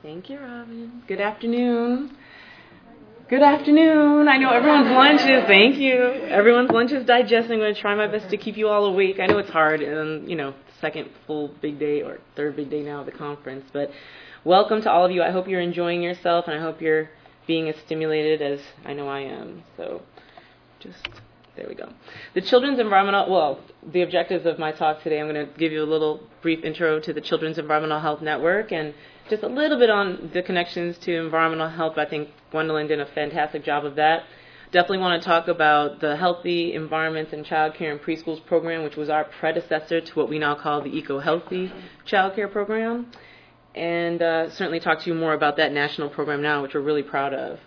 Thank you, Robin. Good afternoon. Good afternoon. I know everyone's lunch is, thank you. Everyone's lunch is digesting. I'm going to try my best to keep you all awake. I know it's hard, and second full big day or third big day now of the conference. But welcome to all of you. I hope you're enjoying yourself, and I hope you're being as stimulated as I know I am. So there we go. The the objectives of my talk today, I'm going to give you a little brief intro to the Children's Environmental Health Network and just a little bit on the connections to environmental health. I think Gwendolyn did a fantastic job of that. Definitely want to talk about the Healthy Environments in Child Care and Preschools program, which was our predecessor to what we now call the Eco-Healthy Child Care program. And certainly talk to you more about that national program now, which we're really proud of.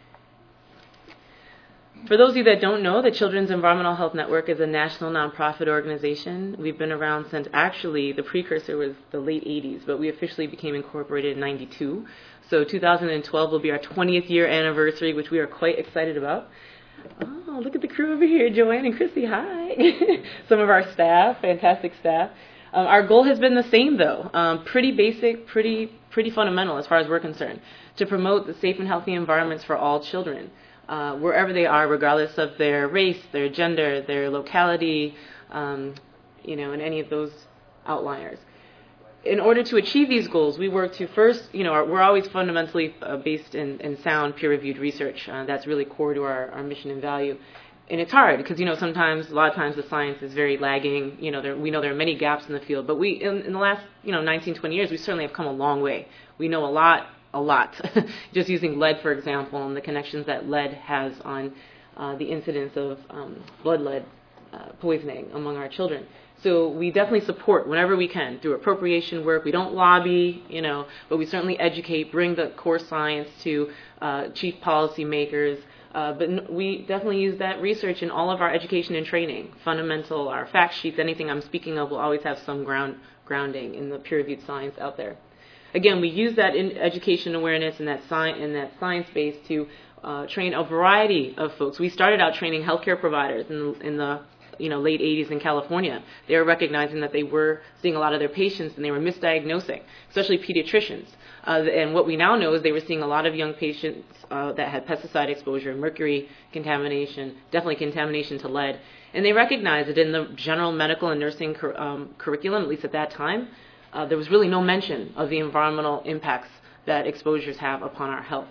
For those of you that don't know, the Children's Environmental Health Network is a national nonprofit organization. We've been around since actually the precursor was the late 80s, but we officially became incorporated in 92. So 2012 will be our 20th year anniversary, which we are quite excited about. Oh, look at the crew over here, Joanne and Chrissy, hi. Some of our staff, fantastic staff. Our goal has been the same, though. Pretty basic, pretty fundamental as far as we're concerned, to promote the safe and healthy environments for all children. Wherever they are, regardless of their race, their gender, their locality, and any of those outliers. In order to achieve these goals, we work to first, we're always fundamentally based in sound, peer-reviewed research. That's really core to our mission and value. And it's hard because, a lot of times the science is very lagging. We know there are many gaps in the field, but we, in the last, 19, 20 years, we certainly have come a long way. We know a lot. Just using lead, for example, and the connections that lead has on the incidence of blood lead poisoning among our children. So we definitely support whenever we can through appropriation work. We don't lobby, but we certainly educate, bring the core science to chief policymakers. But we definitely use that research in all of our education and training. Fundamental, our fact sheets, anything I'm speaking of will always have some grounding in the peer-reviewed science out there. Again, we use that in education awareness and that science base to train a variety of folks. We started out training healthcare providers in the late 80s in California. They were recognizing that they were seeing a lot of their patients and they were misdiagnosing, especially pediatricians. And what we now know is they were seeing a lot of young patients that had pesticide exposure, mercury contamination, definitely contamination to lead. And they recognized that in the general medical and nursing curriculum, at least at that time, there was really no mention of the environmental impacts that exposures have upon our health.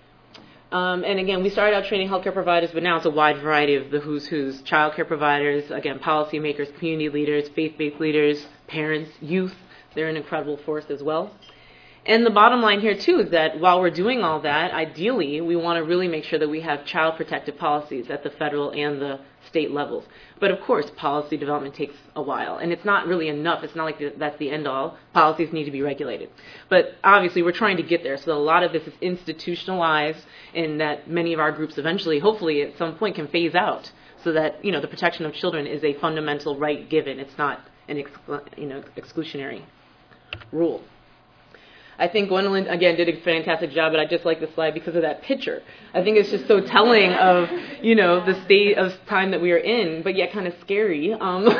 And again, we started out training healthcare providers, but now it's a wide variety of the who's who's. Child care providers, again, policymakers, community leaders, faith-based leaders, parents, youth. They're an incredible force as well. And the bottom line here, too, is that while we're doing all that, ideally, we want to really make sure that we have child protective policies at the federal and the state levels. But, of course, policy development takes a while. And it's not really enough. It's not like that's the end-all. Policies need to be regulated. But, obviously, we're trying to get there. So a lot of this is institutionalized in that many of our groups eventually, hopefully, at some point can phase out so that, the protection of children is a fundamental right given. It's not an exclusionary rule. I think Gwendolyn, again, did a fantastic job, but I just like the slide because of that picture. I think it's just so telling of, the state of time that we are in, but yet kind of scary.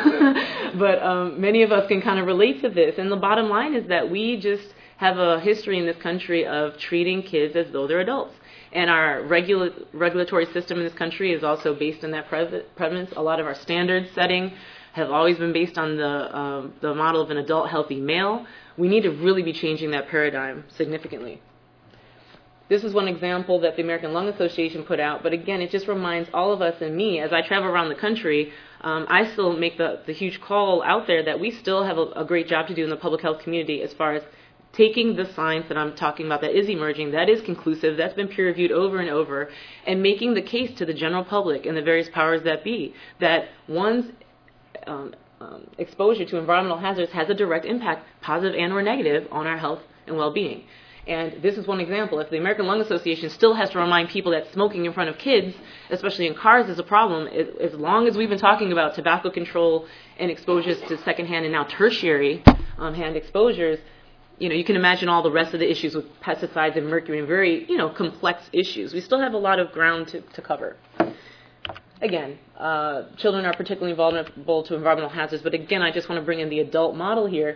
But many of us can kind of relate to this. And the bottom line is that we just have a history in this country of treating kids as though they're adults. And our regulatory system in this country is also based on that premise. A lot of our standard setting have always been based on the model of an adult healthy male. We need to really be changing that paradigm significantly. This is one example that the American Lung Association put out, but again, it just reminds all of us and me, as I travel around the country, I still make the huge call out there that we still have a great job to do in the public health community as far as taking the science that I'm talking about that is emerging, that is conclusive, that's been peer-reviewed over and over, and making the case to the general public and the various powers that be that one's exposure to environmental hazards has a direct impact, positive and or negative, on our health and well-being. And this is one example. If the American Lung Association still has to remind people that smoking in front of kids, especially in cars, is a problem, as long as we've been talking about tobacco control and exposures to secondhand and now tertiary hand exposures, you can imagine all the rest of the issues with pesticides and mercury and very, complex issues. We still have a lot of ground to cover. Again, children are particularly vulnerable to environmental hazards, but again, I just want to bring in the adult model here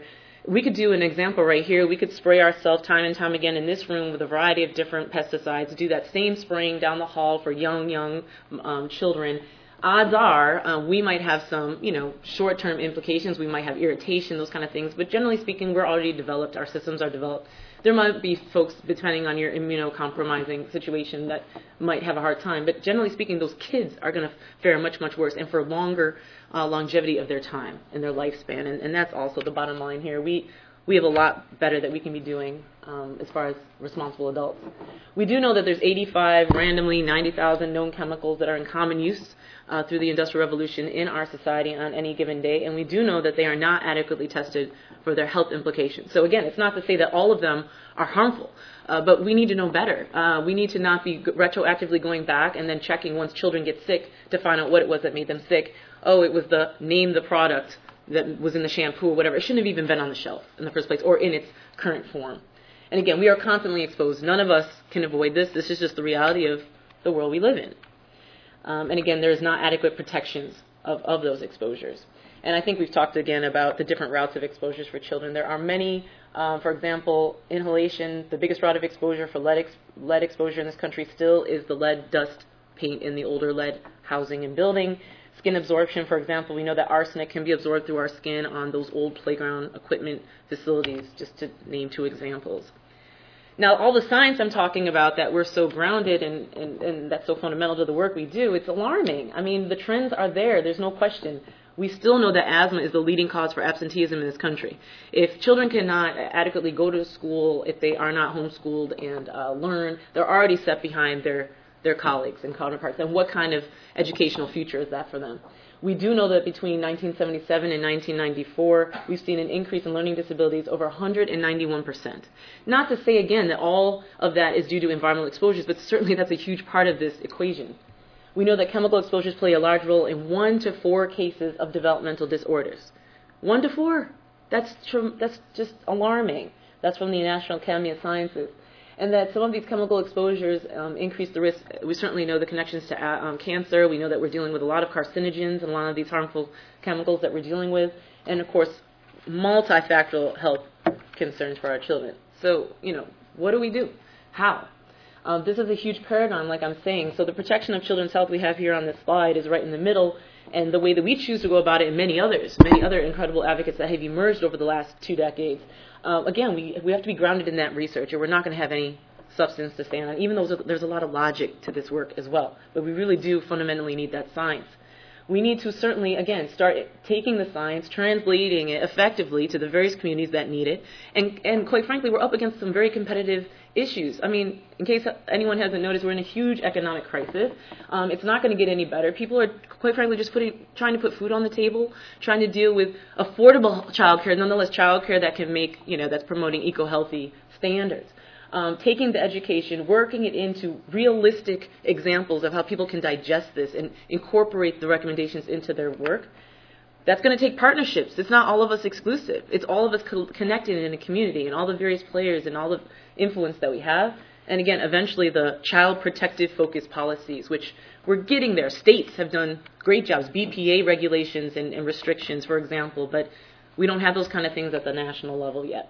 We could do an example right here. We could spray ourselves time and time again in this room with a variety of different pesticides, do that same spraying down the hall for young children. Odds are we might have some, short-term implications. We might have irritation, those kind of things. But generally speaking, we're already developed. Our systems are developed. There might be folks, depending on your immunocompromising situation, that might have a hard time. But generally speaking, those kids are going to fare much, much worse and for longer longevity of their time and their lifespan. And that's also the bottom line here. We have a lot better that we can be doing as far as responsible adults. We do know that there's 85, randomly 90,000 known chemicals that are in common use through the Industrial Revolution in our society on any given day, and we do know that they are not adequately tested for their health implications. So again, it's not to say that all of them are harmful, but we need to know better. We need to not be retroactively going back and then checking once children get sick to find out what it was that made them sick. Oh, it was the product that was in the shampoo or whatever. It shouldn't have even been on the shelf in the first place or in its current form. And again, we are constantly exposed. None of us can avoid this. This is just the reality of the world we live in. And again, there is not adequate protections of those exposures. And I think we've talked again about the different routes of exposures for children. There are many, for example, inhalation. The biggest route of exposure for lead exposure in this country still is the lead dust paint in the older lead housing and building. Skin absorption, for example, we know that arsenic can be absorbed through our skin on those old playground equipment facilities, just to name two examples. Now, all the science I'm talking about that we're so grounded and that's so fundamental to the work we do, it's alarming. I mean, the trends are there. There's no question. We still know that asthma is the leading cause for absenteeism in this country. If children cannot adequately go to school, if they are not homeschooled and learn, they're already set behind their colleagues and counterparts. And what kind of educational future is that for them? We do know that between 1977 and 1994, we've seen an increase in learning disabilities over 191%. Not to say, again, that all of that is due to environmental exposures, but certainly that's a huge part of this equation. We know that chemical exposures play a large role in 1 to 4 cases of developmental disorders. 1 to 4. That's just alarming. That's from the National Academy of Sciences. And that some of these chemical exposures increase the risk. We certainly know the connections to cancer. We know that we're dealing with a lot of carcinogens and a lot of these harmful chemicals that we're dealing with. And, of course, multifactorial health concerns for our children. So, what do we do? How? This is a huge paradigm, like I'm saying. So the protection of children's health we have here on this slide is right in the middle. And the way that we choose to go about it, and many other incredible advocates that have emerged over the last 2 decades, again, we have to be grounded in that research, or we're not going to have any substance to stand on, even though there's a lot of logic to this work as well. But we really do fundamentally need that science. We need to certainly, again, start taking the science, translating it effectively to the various communities that need it. And quite frankly, we're up against some very competitive issues. I mean, in case anyone hasn't noticed, we're in a huge economic crisis. It's not going to get any better. People are, quite frankly, just trying to put food on the table, trying to deal with affordable childcare, nonetheless childcare that can make, that's promoting eco-healthy standards. Taking the education, working it into realistic examples of how people can digest this and incorporate the recommendations into their work. That's going to take partnerships. It's not all of us exclusive. It's all of us connected in a community and all the various players and all the influence that we have. And again, eventually the child protective focused policies, which we're getting there. States have done great jobs, BPA regulations and restrictions, for example, but we don't have those kind of things at the national level yet.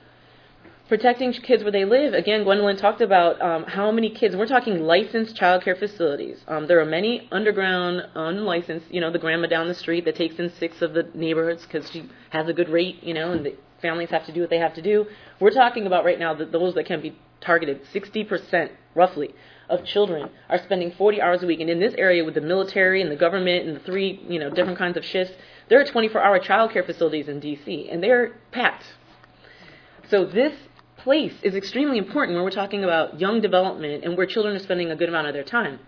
Protecting kids where they live. Again, Gwendolyn talked about how many kids. We're talking licensed child care facilities. There are many underground, unlicensed, the grandma down the street that takes in 6 of the neighborhoods because she has a good rate, and the families have to do what they have to do. We're talking about right now those that can be targeted. 60%, roughly, of children are spending 40 hours a week. And in this area with the military and the government and the 3, different kinds of shifts, there are 24-hour child care facilities in D.C., and they're packed. So this place is extremely important when we're talking about young development and where children are spending a good amount of their time.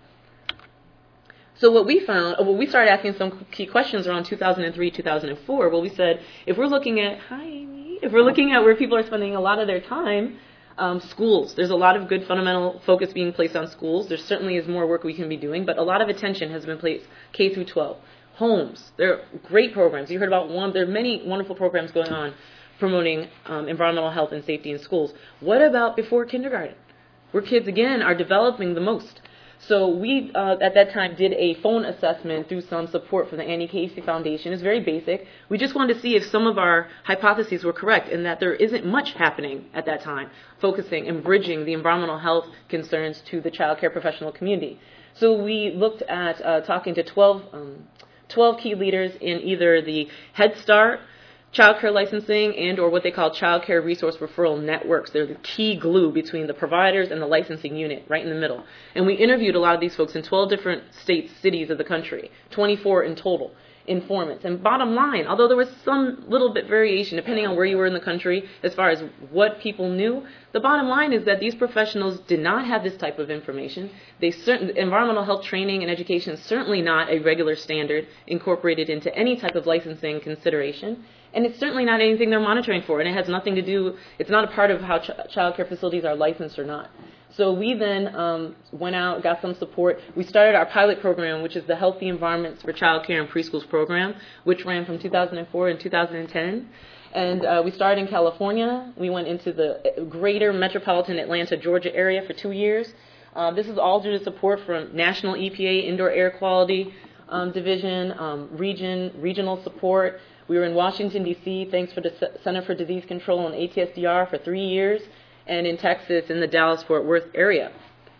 So what we found, we started asking some key questions around 2003, 2004. Well, we said, if we're looking at where people are spending a lot of their time, schools. There's a lot of good fundamental focus being placed on schools. There certainly is more work we can be doing, but a lot of attention has been placed K through 12. Homes. There are great programs. You heard about one. There are many wonderful programs going on promoting environmental health and safety in schools. What about before kindergarten, where kids, again, are developing the most? So we, at that time, did a phone assessment through some support from the Annie Casey Foundation. It's very basic. We just wanted to see if some of our hypotheses were correct and that there isn't much happening at that time, focusing and bridging the environmental health concerns to the child care professional community. So we looked at talking to 12 key leaders in either the Head Start, child care licensing, and or what they call child care resource referral networks. They're the key glue between the providers and the licensing unit, right in the middle. And we interviewed a lot of these folks in 12 different states, cities of the country, 24 in total, informants. And bottom line, although there was some little bit variation depending on where you were in the country as far as what people knew, the bottom line is that these professionals did not have this type of information. Environmental health training and education is certainly not a regular standard incorporated into any type of licensing consideration. And it's certainly not anything they're monitoring for, and it has nothing to do, it's not a part of how child care facilities are licensed or not. So we then went out, got some support. We started our pilot program, which is the Healthy Environments for Child Care and Preschools program, which ran from 2004 and 2010. And we started in California. We went into the greater metropolitan Atlanta, Georgia area for 2 years. This is all due to support from National EPA Indoor Air Quality Division, regional support. We were in Washington, D.C., thanks for the Center for Disease Control and ATSDR for 3 years, and in Texas in the Dallas-Fort Worth area.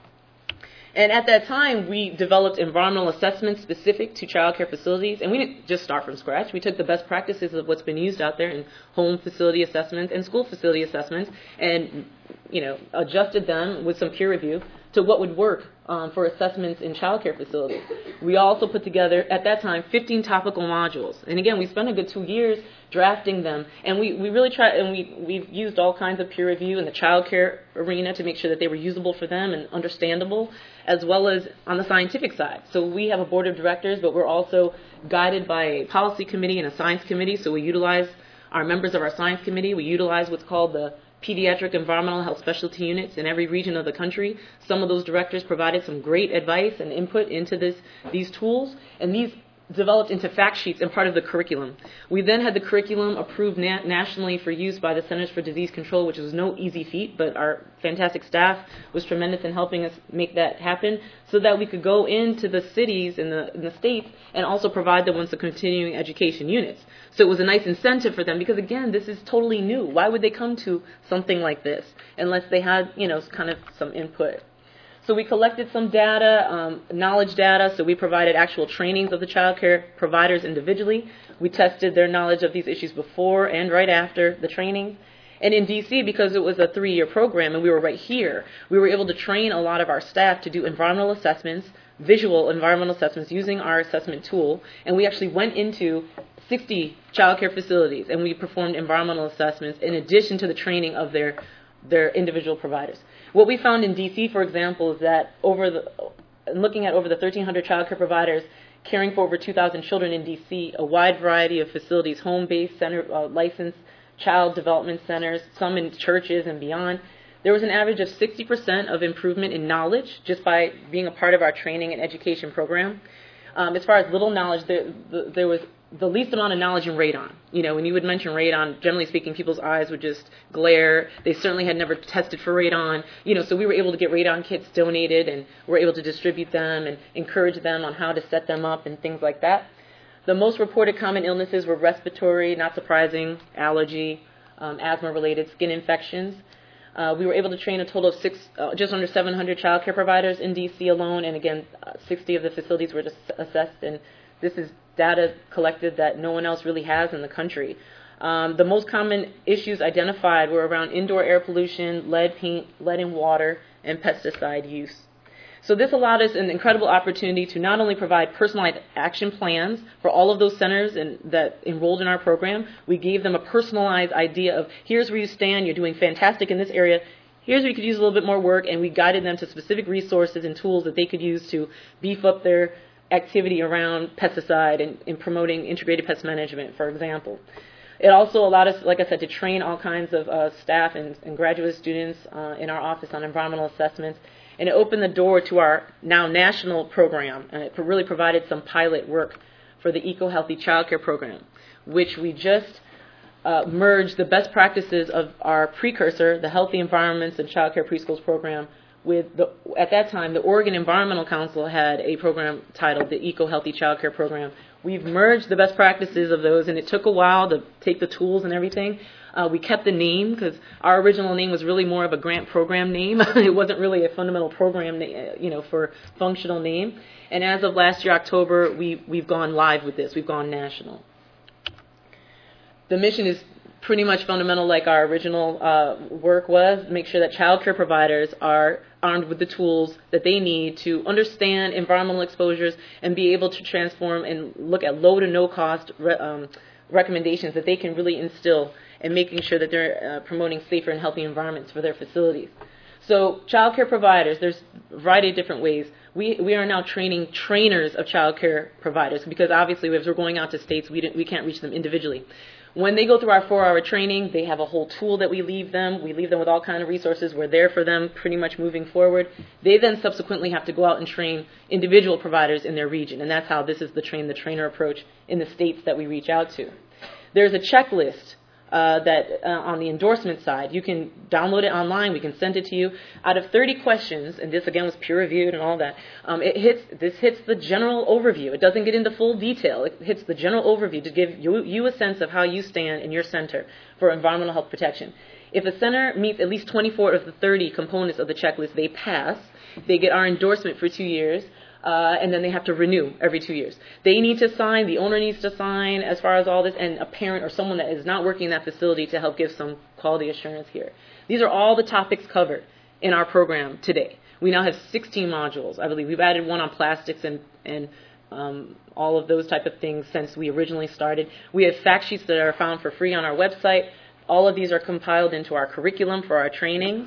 And at that time, we developed environmental assessments specific to child care facilities, and we didn't just start from scratch. We took the best practices of what's been used out there in home facility assessments and school facility assessments and, adjusted them with some peer review to what would work for assessments in child care facilities. We also put together, at that time, 15 topical modules. And again, we spent a good 2 years drafting them. And we really tried, and we've used all kinds of peer review in the child care arena to make sure that they were usable for them and understandable, as well as on the scientific side. So we have a board of directors, but we're also guided by a policy committee and a science committee. So we utilize our members of our science committee. We utilize what's called the pediatric environmental health specialty units in every region of the country. Some of those directors provided some great advice and input into these tools, and these developed into fact sheets and part of the curriculum. We then had the curriculum approved nationally for use by the Centers for Disease Control, which was no easy feat, but our fantastic staff was tremendous in helping us make that happen so that we could go into the cities in the states and also provide them with the continuing education units. So it was a nice incentive for them because, again, this is totally new. Why would they come to something like this unless they had, kind of some input? So we collected some data, knowledge data, so we provided actual trainings of the child care providers individually. We tested their knowledge of these issues before and right after the training. And in D.C., because it was a 3-year program and we were right here, we were able to train a lot of our staff to do environmental assessments, visual environmental assessments using our assessment tool. And we actually went into 60 child care facilities and we performed environmental assessments in addition to the training of their individual providers. What we found in D.C., for example, is that looking at over the 1,300 child care providers caring for over 2,000 children in D.C., a wide variety of facilities, home-based, licensed child development centers, some in churches and beyond, there was an average of 60% of improvement in knowledge just by being a part of our training and education program. As far as little knowledge, there was the least amount of knowledge in radon. When you would mention radon, generally speaking, people's eyes would just glare. They certainly had never tested for radon. So we were able to get radon kits donated and were able to distribute them and encourage them on how to set them up and things like that. The most reported common illnesses were respiratory, not surprising, allergy, asthma-related skin infections. We were able to train a total of just under 700 child care providers in D.C. alone, and again, 60 of the facilities were just assessed, and this is data collected that no one else really has in the country. The most common issues identified were around indoor air pollution, lead paint, lead in water, and pesticide use. So this allowed us an incredible opportunity to not only provide personalized action plans for all of those centers that enrolled in our program, we gave them a personalized idea of here's where you stand, you're doing fantastic in this area, here's where you could use a little bit more work, and we guided them to specific resources and tools that they could use to beef up their activity around pesticide and in promoting integrated pest management, for example. It also allowed us, like I said, to train all kinds of staff and graduate students in our office on environmental assessments. And it opened the door to our now national program, and it really provided some pilot work for the Eco-Healthy Child Care Program, which we just merged the best practices of our precursor, the Healthy Environments and Child Care Preschools program, at that time, the Oregon Environmental Council had a program titled the Eco Healthy Childcare Program. We've merged the best practices of those, and it took a while to take the tools and everything. We kept the name because our original name was really more of a grant program name. It wasn't really a fundamental program, for functional name. And as of last year, October, we've gone live with this. We've gone national. The mission is pretty much fundamental like our original work was. Make sure that child care providers are armed with the tools that they need to understand environmental exposures and be able to transform and look at low to no cost recommendations that they can really instill in making sure that they're promoting safer and healthy environments for their facilities. So child care providers, there's a variety of different ways. We are now training trainers of child care providers because obviously as we're going out to states, we can't reach them individually. When they go through our 4-hour training, they have a whole tool that we leave them. We leave them with all kinds of resources. We're there for them pretty much moving forward. They then subsequently have to go out and train individual providers in their region, and that's how this is the train-the-trainer approach in the states that we reach out to. There's a checklist that on the endorsement side. You can download it online. We can send it to you. Out of 30 questions, and this again was peer-reviewed and all that, this hits the general overview. It doesn't get into full detail. It hits the general overview to give you a sense of how you stand in your center for environmental health protection. If a center meets at least 24 of the 30 components of the checklist, they pass. They get our endorsement for 2 years. And then they have to renew every 2 years. They need to sign, the owner needs to sign as far as all this, and a parent or someone that is not working in that facility to help give some quality assurance here. These are all the topics covered in our program today. We now have 16 modules, I believe. We've added one on plastics and all of those type of things since we originally started. We have fact sheets that are found for free on our website. All of these are compiled into our curriculum for our trainings.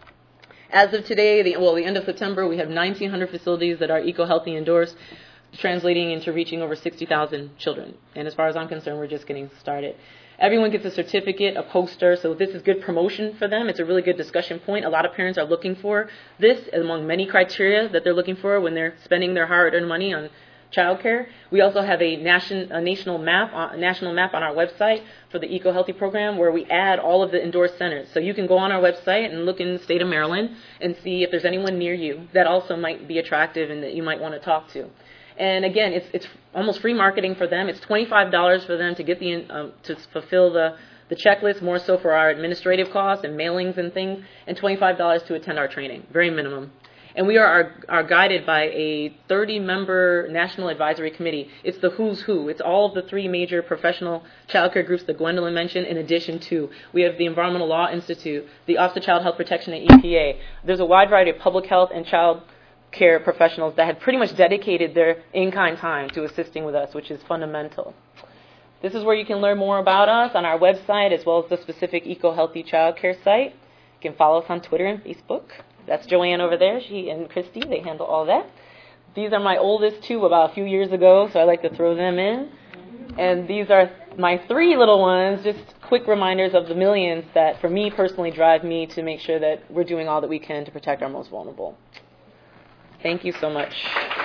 As of today, the end of September, we have 1,900 facilities that are eco-healthy endorsed, translating into reaching over 60,000 children. And as far as I'm concerned, we're just getting started. Everyone gets a certificate, a poster, so this is good promotion for them. It's a really good discussion point. A lot of parents are looking for this among many criteria that they're looking for when they're spending their hard-earned money on childcare. We also have a national map on our website for the Eco Healthy program where we add all of the endorsed centers. So you can go on our website and look in the state of Maryland and see if there's anyone near you that also might be attractive and that you might want to talk to. And again, it's almost free marketing for them. It's $25 for them to get to fulfill the checklist, more so for our administrative costs and mailings and things, and $25 to attend our training, very minimum. And we are guided by a 30-member national advisory committee. It's the who's who. It's all of the 3 major professional child care groups that Gwendolyn mentioned, in addition to we have the Environmental Law Institute, the Office of Child Health Protection at EPA. There's a wide variety of public health and child care professionals that have pretty much dedicated their in-kind time to assisting with us, which is fundamental. This is where you can learn more about us on our website as well as the specific Eco Healthy Child Care site. You can follow us on Twitter and Facebook. That's Joanne over there. She and Christy, they handle all that. These are my oldest 2 about a few years ago, so I like to throw them in. And these are my 3 little ones, just quick reminders of the millions that, for me personally, drive me to make sure that we're doing all that we can to protect our most vulnerable. Thank you so much.